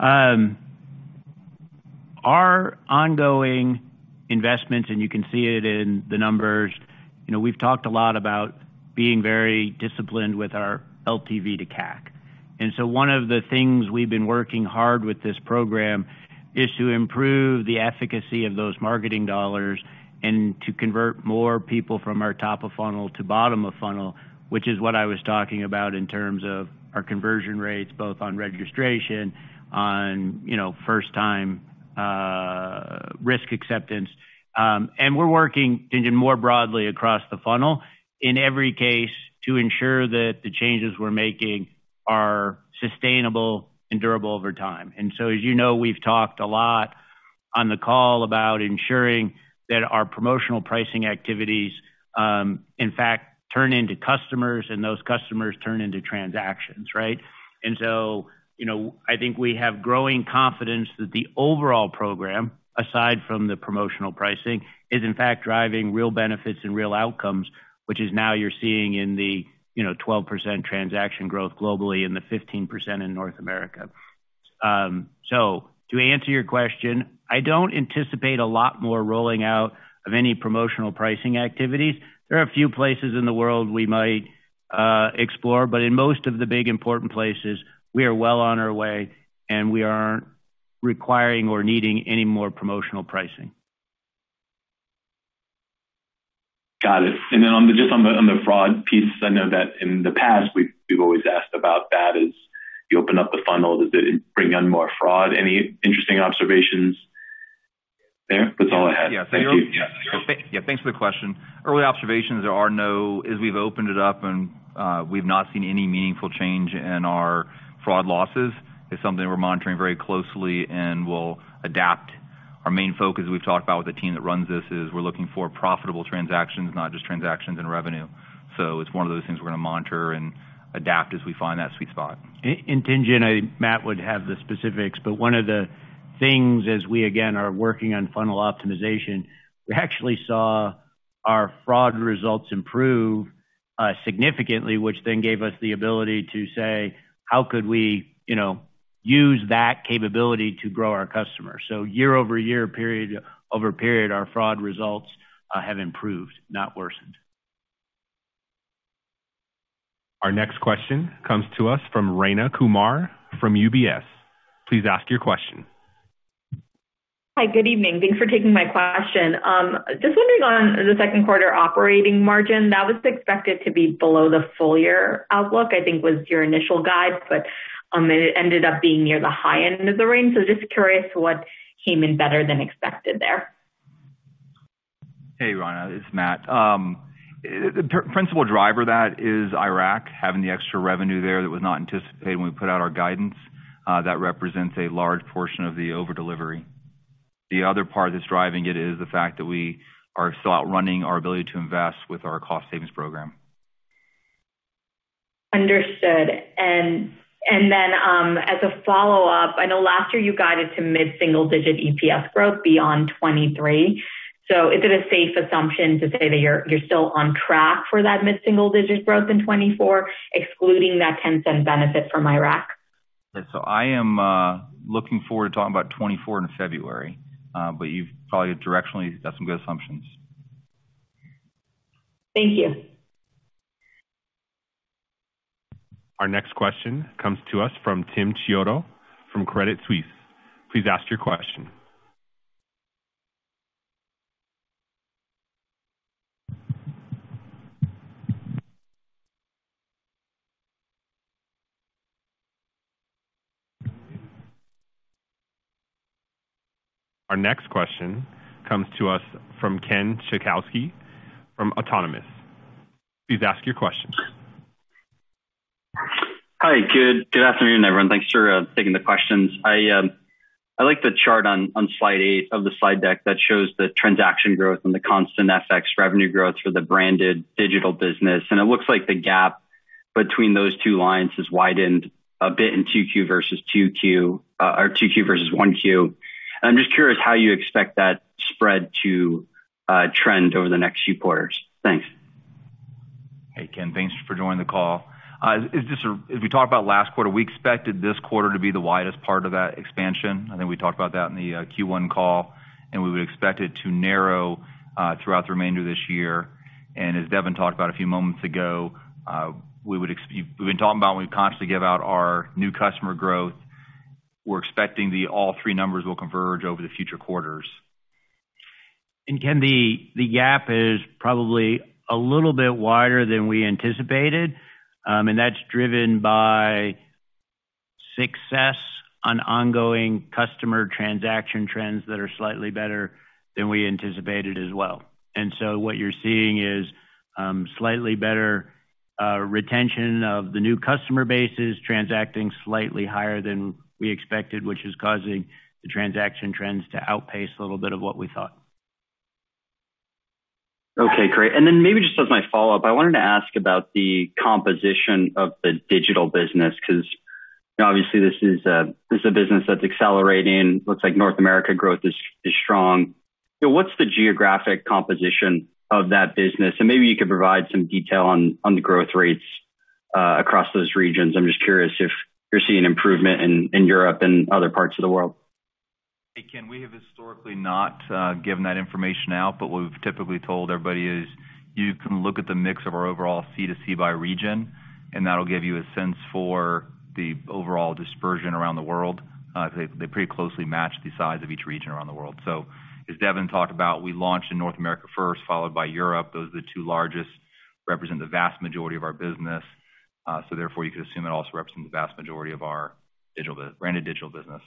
Our ongoing investments, and you can see it in the numbers, we've talked a lot about being very disciplined with our LTV to CAC. And so one of the things we've been working hard with this program is to improve the efficacy of those marketing dollars and to convert more people from our top of funnel to bottom of funnel, which is what I was talking about in terms of our conversion rates, both on registration, on, first time risk acceptance. And we're working more broadly across the funnel in every case to ensure that the changes we're making are sustainable and durable over time. And so, as you know, we've talked a lot on the call about ensuring that our promotional pricing activities, in fact, turn into customers and those customers turn into transactions, right? And so, I think we have growing confidence that the overall program, aside from the promotional pricing, is in fact driving real benefits and real outcomes, which is now you're seeing in the 12% transaction growth globally and the 15% in North America. So to answer your question, I don't anticipate a lot more rolling out of any promotional pricing activities. There are a few places in the world we might explore, but in most of the big important places, we are well on our way and we aren't requiring or needing any more promotional pricing. Got it. And then on the fraud piece, I know that in the past we've always asked about that. As you open up the funnel, does it bring on more fraud? Any interesting observations there? That's all I had. Yeah, Thank you. Yeah, thanks for the question. Early observations, there are no, as we've opened it up and we've not seen any meaningful change in our fraud losses. It's something we're monitoring very closely and will adapt. Our main focus we've talked about with the team that runs this is we're looking for profitable transactions, not just transactions and revenue. So it's one of those things we're going to monitor and adapt as we find that sweet spot. In Tien-Tsin, Matt would have the specifics, but one of the things as we, again, are working on funnel optimization, we actually saw our fraud results improve significantly, which then gave us the ability to say, how could we, use that capability to grow our customers. So year over year, period over period, our fraud results have improved, not worsened. Our next question comes to us from Rayna Kumar from UBS. Please ask your question. Hi, good evening. Thanks for taking my question. Just wondering on the second quarter operating margin, that was expected to be below the full year outlook, I think was your initial guide, but it ended up being near the high end of the range. So just curious what came in better than expected there. Hey, Rana, it's Matt. The principal driver of that is Iraq, having the extra revenue there that was not anticipated when we put out our guidance. That represents a large portion of the over-delivery. The other part that's driving it is the fact that we are still outrunning our ability to invest with our cost savings program. Understood. And then as a follow-up, I know last year you guided to mid-single-digit EPS growth beyond 23. So is it a safe assumption to say that you're still on track for that mid-single-digit growth in 24, excluding that 10-cent benefit from Iraq? Yeah, so I am looking forward to talking about 24 in February, but you've probably directionally got some good assumptions. Thank you. Our next question comes to us from Tim Chiodo from Credit Suisse. Please ask your question. Our next question comes to us from Ken Suchoski from Autonomous. Please ask your question. Hi, good afternoon, everyone. Thanks for taking the questions. I like the chart on slide 8 of the slide deck that shows the transaction growth and the constant FX revenue growth for the branded digital business. And it looks like the gap between those two lines has widened a bit in 2Q versus 2Q, or 2Q versus 1Q. I'm just curious how you expect that spread to trend over the next few quarters. Thanks. Hey, Ken, thanks for joining the call. As we talked about last quarter, we expected this quarter to be the widest part of that expansion. I think we talked about that in the Q1 call, and we would expect it to narrow throughout the remainder of this year. And as Devin talked about a few moments ago, we've been talking about when we constantly give out our new customer growth, we're expecting all three numbers will converge over the future quarters. And Ken, the gap is probably a little bit wider than we anticipated, and that's driven by success on ongoing customer transaction trends that are slightly better than we anticipated as well. And so what you're seeing is slightly better retention of the new customer bases, transacting slightly higher than we expected, which is causing the transaction trends to outpace a little bit of what we thought. Okay, great. And then maybe just as my follow-up, I wanted to ask about the composition of the digital business, because obviously this is a business that's accelerating. Looks like North America growth is strong. What's the geographic composition of that business? And maybe you could provide some detail on the growth rates across those regions. I'm just curious if you're seeing improvement in Europe and other parts of the world. Hey, Ken, we have historically not given that information out, but what we've typically told everybody is you can look at the mix of our overall C2C by region, and that'll give you a sense for the overall dispersion around the world. They pretty closely match the size of each region around the world. So as Devin talked about, we launched in North America first, followed by Europe. Those are the two largest, represent the vast majority of our business. So therefore, you could assume it also represents the vast majority of our branded digital business.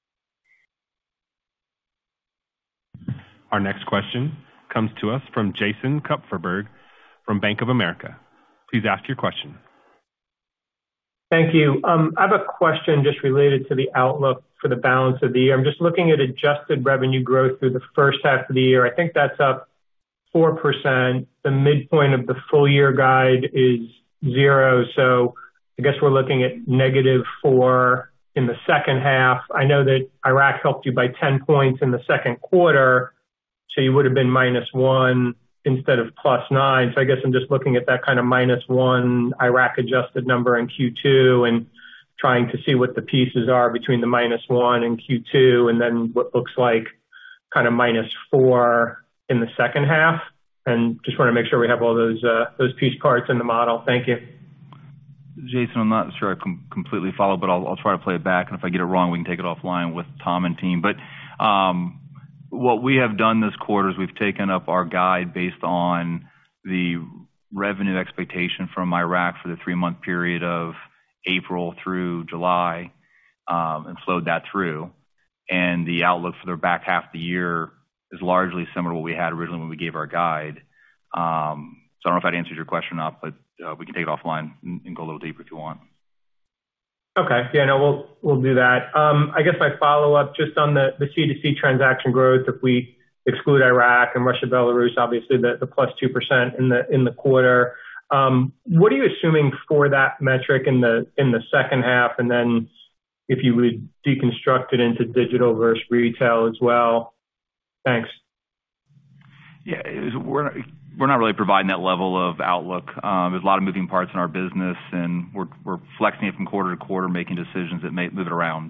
Our next question comes to us from Jason Kupferberg from Bank of America. Please ask your question. Thank you. I have a question just related to the outlook for the balance of the year. I'm just looking at adjusted revenue growth through the first half of the year. I think that's up 4%. The midpoint of the full year guide is 0. So I guess we're looking at -4 in the second half. I know that Iraq helped you by 10 points in the second quarter, so you would have been -1 instead of +9. So I guess I'm just looking at that kind of -1 Iraq adjusted number in Q2 and trying to see what the pieces are between the -1 in Q2 and then what looks like kind of -4 in the second half. And just want to make sure we have all those piece parts in the model. Thank you. Jason, I'm not sure I completely follow, but I'll try to play it back. And if I get it wrong, we can take it offline with Tom and team. But what we have done this quarter is we've taken up our guide based on the revenue expectation from Iraq for the 3-month period of April through July and flowed that through. And the outlook for the back half of the year is largely similar to what we had originally when we gave our guide. So I don't know if that answers your question or not, but we can take it offline and go a little deeper if you want. Okay. Yeah, no, we'll do that. I guess my follow-up just on the C2C transaction growth, if we exclude Iraq and Russia, Belarus, obviously the +2% in the quarter. What are you assuming for that metric in the second half? And then if you would deconstruct it into digital versus retail as well. Thanks. Yeah, we're not really providing that level of outlook. There's a lot of moving parts in our business, and we're flexing it from quarter to quarter, making decisions that may move it around.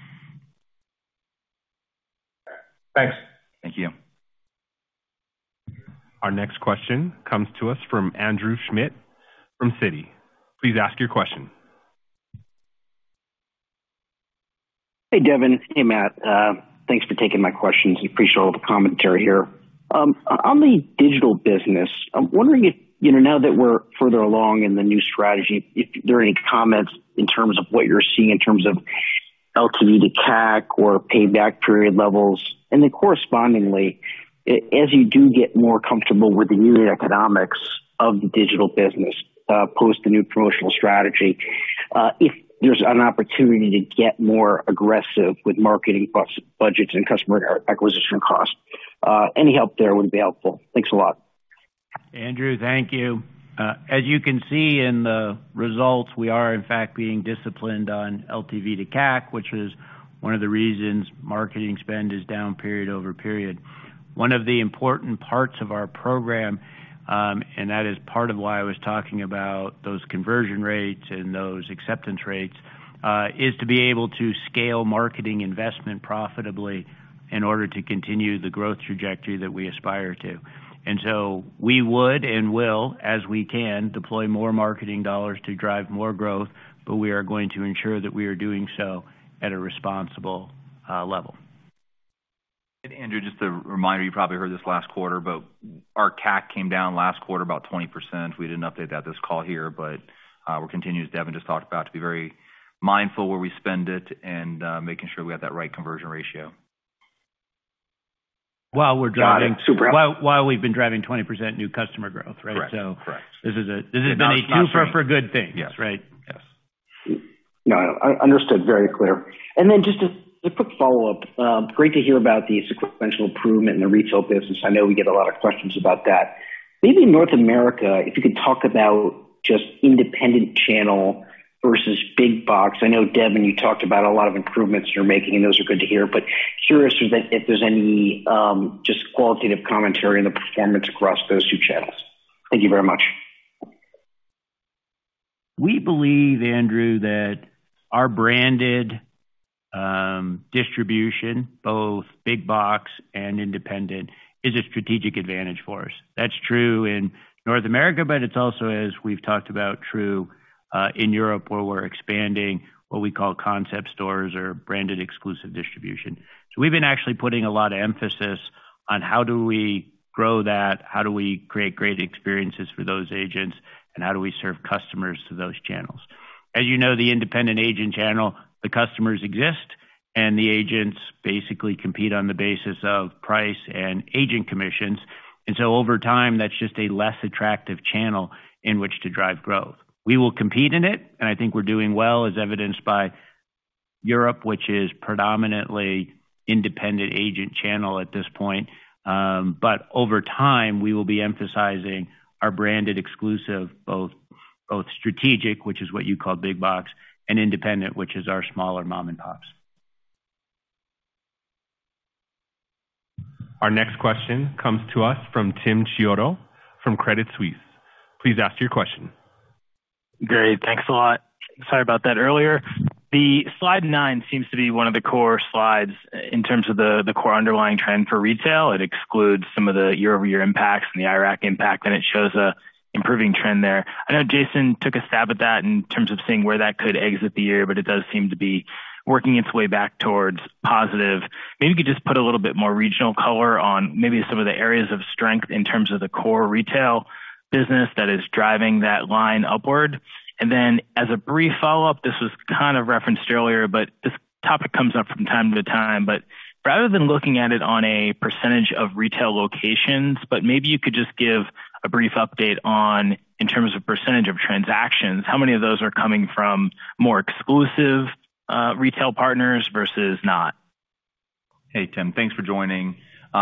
Thanks. Thank you. Our next question comes to us from Andrew Schmidt from Citi. Please ask your question. Hey, Devin. Hey, Matt. Thanks for taking my questions. I appreciate all the commentary here. On the digital business, I'm wondering if, now that we're further along in the new strategy, if there are any comments in terms of what you're seeing in terms of LTV to CAC or payback period levels, and then correspondingly, as you do get more comfortable with the unit economics of the digital business post the new promotional strategy, if there's an opportunity to get more aggressive with marketing budgets and customer acquisition costs. Any help there would be helpful. Thanks a lot. Andrew, thank you. As you can see in the results, we are in fact being disciplined on LTV to CAC, which is one of the reasons marketing spend is down period over period. One of the important parts of our program, and that is part of why I was talking about those conversion rates and those acceptance rates, is to be able to scale marketing investment profitably in order to continue the growth trajectory that we aspire to. And so we would and will, as we can, deploy more marketing dollars to drive more growth, but we are going to ensure that we are doing so at a responsible level. And Andrew, just a reminder, you probably heard this last quarter, but our CAC came down last quarter about 20%. We didn't update that this call here, but we're continuing, as Devin just talked about, to be very mindful where we spend it and making sure we have that right conversion ratio. While we're driving, while we've been driving 20% new customer growth, right? Correct. So correct. This has been a twofer for good things, yes. Right? Yes. No, I understood. Very clear. And then just a quick follow-up. Great to hear about the sequential improvement in the retail business. I know we get a lot of questions about that. Maybe in North America, if you could talk about just independent channel versus big box. I know, Devin, you talked about a lot of improvements you're making, and those are good to hear, but curious if there's any just qualitative commentary on the performance across those two channels. Thank you very much. We believe, Andrew, that our branded distribution, both big box and independent, is a strategic advantage for us. That's true in North America, but it's also, as we've talked about, true in Europe, where we're expanding what we call concept stores or branded exclusive distribution. So we've been actually putting a lot of emphasis on how do we grow that, how do we create great experiences for those agents, and how do we serve customers to those channels. As you know, the independent agent channel, the customers exist, and the agents basically compete on the basis of price and agent commissions. And so over time, that's just a less attractive channel in which to drive growth. We will compete in it, and I think we're doing well, as evidenced by Europe, which is predominantly independent agent channel at this point. But over time, we will be emphasizing our branded exclusive, both strategic, which is what you call big box, and independent, which is our smaller mom and pops. Our next question comes to us from Tim Chiodo from Credit Suisse. Please ask your question. Great. Thanks a lot. Sorry about that earlier. The slide 9 seems to be one of the core slides in terms of the core underlying trend for retail. It excludes some of the year-over-year impacts and the Iraq impact, and it shows a improving trend there. I know Jason took a stab at that in terms of seeing where that could exit the year, but it does seem to be working its way back towards positive. Maybe you could just put a little bit more regional color on maybe some of the areas of strength in terms of the core retail business that is driving that line upward. And then as a brief follow-up, this was kind of referenced earlier, but this topic comes up from time to time. But rather than looking at it on a percentage of retail locations, but maybe you could just give a brief update on, in terms of percentage of transactions, how many of those are coming from more exclusive retail partners versus not? Hey, Tim, thanks for joining.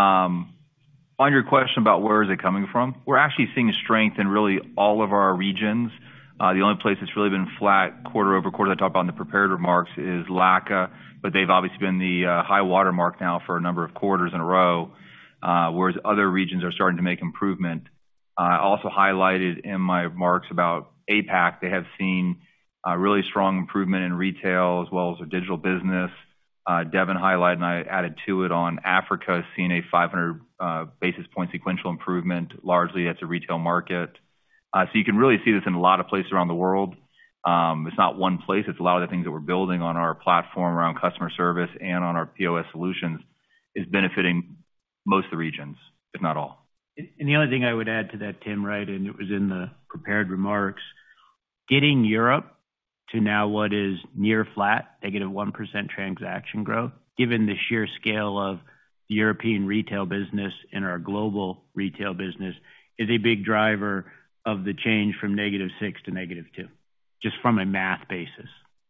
On your question about where is it coming from, we're actually seeing strength in really all of our regions. The only place that's really been flat quarter over quarter, I talked about in the prepared remarks, is LACA, but they've obviously been the high water mark now for a number of quarters in a row, whereas other regions are starting to make improvement. I also highlighted in my remarks about APAC. They have seen really strong improvement in retail as well as their digital business. Devin highlighted, and I added to it on Africa, seeing a 500 basis point sequential improvement, largely at the retail market. So you can really see this in a lot of places around the world. It's not one place. It's a lot of the things that we're building on our platform around customer service and on our POS solutions is benefiting most of the regions, if not all. And the only thing I would add to that, Tim, right, and it was in the prepared remarks, getting Europe to now what is near flat, -1% transaction growth, given the sheer scale of the European retail business and our global retail business, is a big driver of the change from -6 to -2, just from a math basis.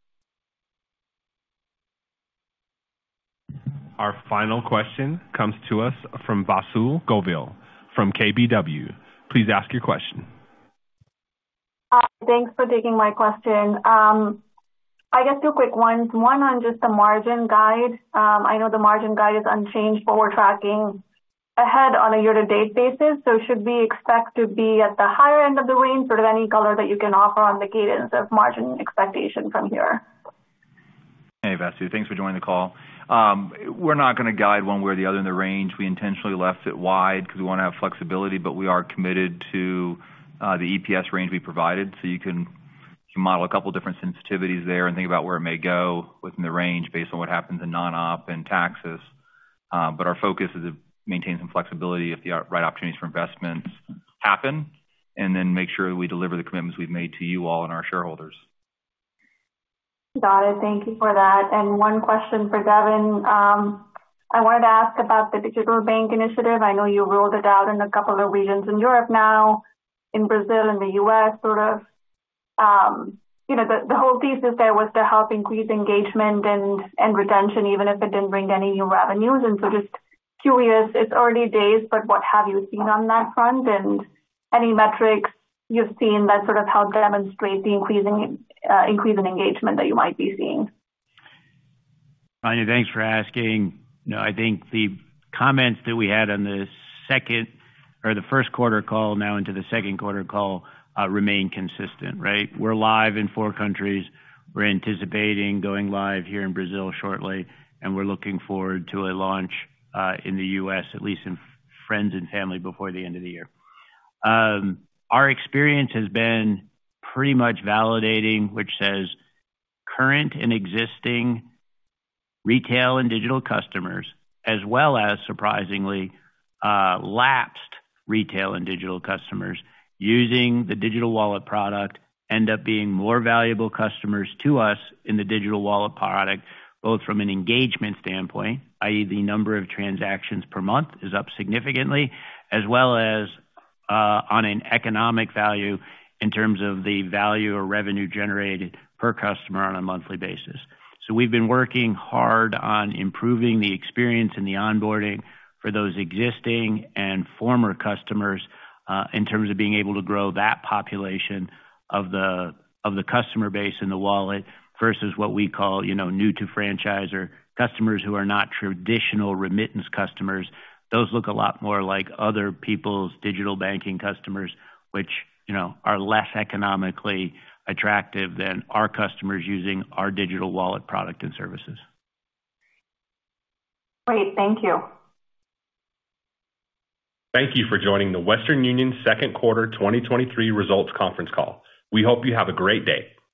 Our final question comes to us from Vasu Govil from KBW. Please ask your question. Thanks for taking my question. I guess two quick ones. One on just the margin guide. I know the margin guide is unchanged, but we're tracking ahead on a year-to-date basis. So should we expect to be at the higher end of the range? Sort of any color that you can offer on the cadence of margin expectation from here? Hey, Vasu. Thanks for joining the call. We're not going to guide one way or the other in the range. We intentionally left it wide because we want to have flexibility, but we are committed to the EPS range we provided. So you can model a couple different sensitivities there and think about where it may go within the range based on what happens in non-op and taxes. But our focus is to maintain some flexibility if the right opportunities for investments happen, and then make sure we deliver the commitments we've made to you all and our shareholders. Got it. Thank you for that. And one question for Devin. I wanted to ask about the digital bank initiative. I know you rolled it out in a couple of regions in Europe now, in Brazil, in the U.S., sort of. The whole thesis there was to help increase engagement and retention, even if it didn't bring any new revenues. And so just curious, it's early days, but what have you seen on that front, and any metrics you've seen that sort of help demonstrate the increase in engagement that you might be seeing? Anya, thanks for asking. I think the comments that we had on the first quarter call now into the second quarter call remain consistent, right? We're live in 4 countries. We're anticipating going live here in Brazil shortly, and we're looking forward to a launch in the U.S., at least in friends and family, before the end of the year. Our experience has been pretty much validating, which says current and existing retail and digital customers, as well as, surprisingly, lapsed retail and digital customers using the digital wallet product end up being more valuable customers to us in the digital wallet product, both from an engagement standpoint, i.e. the number of transactions per month is up significantly, as well as on an economic value in terms of the value or revenue generated per customer on a monthly basis. So we've been working hard on improving the experience and the onboarding for those existing and former customers in terms of being able to grow that population of the customer base in the wallet versus what we call, new to franchise or customers who are not traditional remittance customers. Those look a lot more like other people's digital banking customers, which, are less economically attractive than our customers using our digital wallet product and services. Great. Thank you. Thank you for joining the Western Union second quarter 2023 results conference call. We hope you have a great day.